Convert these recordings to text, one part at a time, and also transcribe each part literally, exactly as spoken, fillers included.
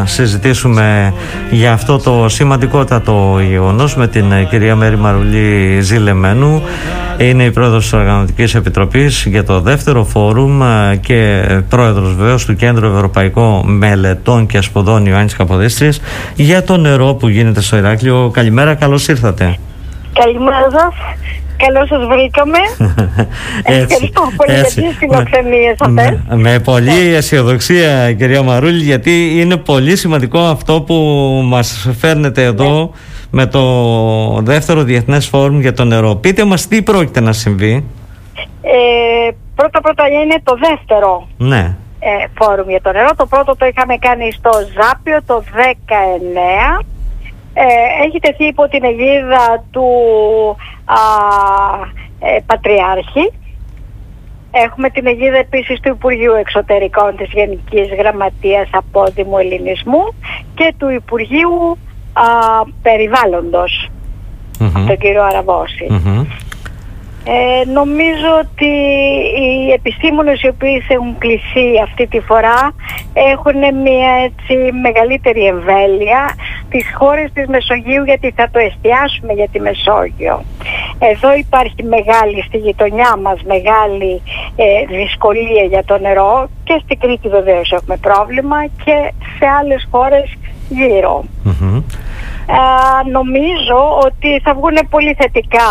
συζητήσουμε για αυτό το σημαντικότατο γεγονός με την κυρία Μέρη Μαρουλή Ζηλεμένου. Είναι η πρόεδρος της Οργανωτικής Επιτροπής για το δεύτερο φόρουμ και πρόεδρος βεβαίως του Κέντρου Ευρωπαϊκών Μελετών και Σπουδών Ιωάννης Καποδίστριας για το νερό που γίνεται στο Ηράκλειο. Καλημέρα, καλώς ήρθατε. Καλημέρα σας. Καλώς σας βρήκαμε. Ευχαριστώ πολύ για τις φιλοξενίες αυτές. Με, με πολλή αισιοδοξία, κυρία Μαρούλη, γιατί είναι πολύ σημαντικό αυτό που μας φέρνετε εδώ με το δεύτερο Διεθνές Φόρουμ για το νερό. Πείτε μας τι πρόκειται να συμβεί. Ε, πρώτα πρώτα είναι το δεύτερο ναι. ε, φόρουμ για το νερό. Το πρώτο το είχαμε κάνει στο Ζάπιο το δεκαεννέα. Ε, έχει τεθεί υπό την αιγίδα του α, ε, Πατριάρχη. Έχουμε την αιγίδα επίσης του Υπουργείου Εξωτερικών της Γενικής Γραμματείας Απόδημου Ελληνισμού και του Υπουργείου α, Περιβάλλοντος, mm-hmm. τον κύριο Αραβώση. Mm-hmm. Ε, νομίζω ότι οι επιστήμονες οι οποίοι έχουν κλείσει αυτή τη φορά έχουν μια έτσι μεγαλύτερη εμβέλεια στις χώρες της Μεσογείου, γιατί θα το εστιάσουμε για τη Μεσόγειο. Εδώ υπάρχει μεγάλη, στη γειτονιά μας, μεγάλη ε, δυσκολία για το νερό, και στην Κρήτη βεβαίως έχουμε πρόβλημα και σε άλλες χώρες γύρω. Mm-hmm. Ε, νομίζω ότι θα βγουν πολύ θετικά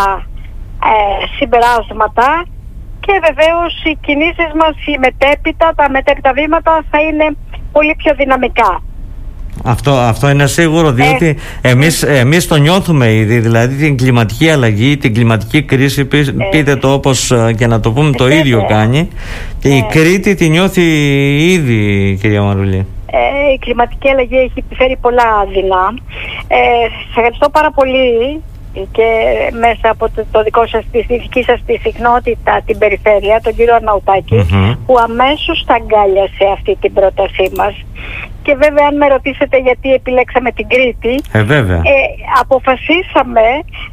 Ε, συμπεράσματα και βεβαίως οι κινήσεις μας, οι μετέπειτα, τα μετέπειτα βήματα θα είναι πολύ πιο δυναμικά. Αυτό, αυτό είναι σίγουρο, διότι ε, εμείς, εμείς το νιώθουμε ήδη, δηλαδή την κλιματική αλλαγή, την κλιματική κρίση, πεί, ε, πείτε το όπως και να το πούμε, το ε, ίδιο ε, κάνει και ε, η Κρήτη τη νιώθει ήδη, κυρία Μαρουλή. Ε, η κλιματική αλλαγή έχει επιφέρει πολλά άδειλα. Ε, σας ευχαριστώ πάρα πολύ και μέσα από το, το δικό σας, τη δική σας τη συχνότητα, την περιφέρεια, τον κύριο Αρναουτάκη, mm-hmm. που αμέσως θα αγκάλιασε αυτή την πρότασή μας. Και βέβαια, αν με ρωτήσετε γιατί επιλέξαμε την Κρήτη, ε, βέβαια. Ε, αποφασίσαμε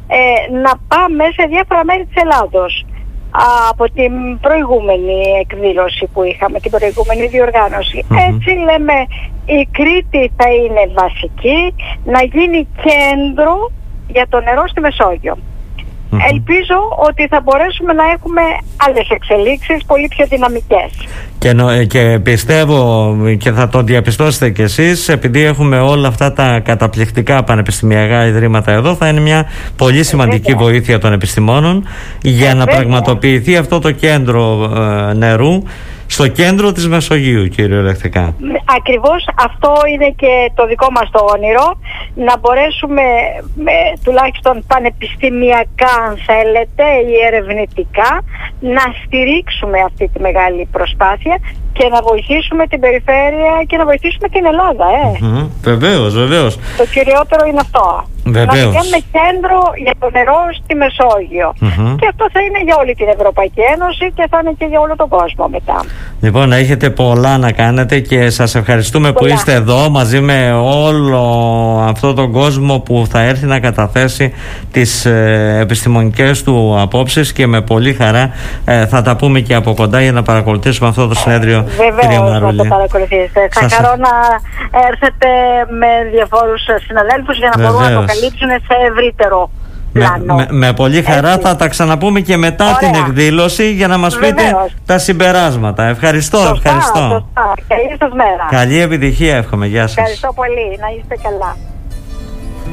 ε, να πάμε σε διάφορα μέρη της Ελλάδος. Α, από την προηγούμενη εκδήλωση που είχαμε, την προηγούμενη διοργάνωση. Mm-hmm. Έτσι λέμε, η Κρήτη θα είναι βασική, να γίνει κέντρο για το νερό στη Μεσόγειο. Mm-hmm. Ελπίζω ότι θα μπορέσουμε να έχουμε άλλες εξελίξεις πολύ πιο δυναμικές. Και, νο, και πιστεύω, και θα το διαπιστώσετε κι εσείς, επειδή έχουμε όλα αυτά τα καταπληκτικά πανεπιστημιακά ιδρύματα εδώ, θα είναι μια πολύ σημαντική Βέβαια. βοήθεια των επιστημόνων για ε, να Βέβαια. πραγματοποιηθεί αυτό το κέντρο ε, νερού στο κέντρο της Μεσογείου, κυριολεκτικά. Ακριβώς αυτό είναι και το δικό μας το όνειρο, να μπορέσουμε με, τουλάχιστον πανεπιστημιακά, αν θέλετε, ή ερευνητικά, να στηρίξουμε αυτή τη μεγάλη προσπάθεια και να βοηθήσουμε την περιφέρεια και να βοηθήσουμε την Ελλάδα. Ε. Mm-hmm. Βεβαίως, βεβαίως. Το κυριότερο είναι αυτό. Βεβαίως. Να κάνουμε κέντρο για το νερό στη Μεσόγειο. Mm-hmm. Και αυτό θα είναι για όλη την Ευρωπαϊκή Ένωση και θα είναι και για όλο τον κόσμο μετά. Λοιπόν, έχετε πολλά να κάνετε και σας ευχαριστούμε πολλά. που είστε εδώ μαζί με όλο αυτόν τον κόσμο που θα έρθει να καταθέσει τις ε, επιστημονικές του απόψεις, και με πολύ χαρά ε, θα τα πούμε και από κοντά για να παρακολουθήσουμε αυτό το συνέδριο. Βεβαίως, να το παρακολουθήσετε. Θα σας... χαρώ να έρθετε με διαφόρους συναδέλφους για να Βεβαίως. μπορούν να το καλύψουν σε ευρύτερο πλάνο. Με, με, με πολύ χαρά. Έτσι. Θα τα ξαναπούμε και μετά Ωραία. την εκδήλωση για να μας Βεβαίως. πείτε τα συμπεράσματα. Ευχαριστώ. Σωστά, ευχαριστώ. Σωστά. Καλή σας μέρα. Καλή επιτυχία εύχομαι. Γεια σας. Ευχαριστώ πολύ. Να είστε καλά.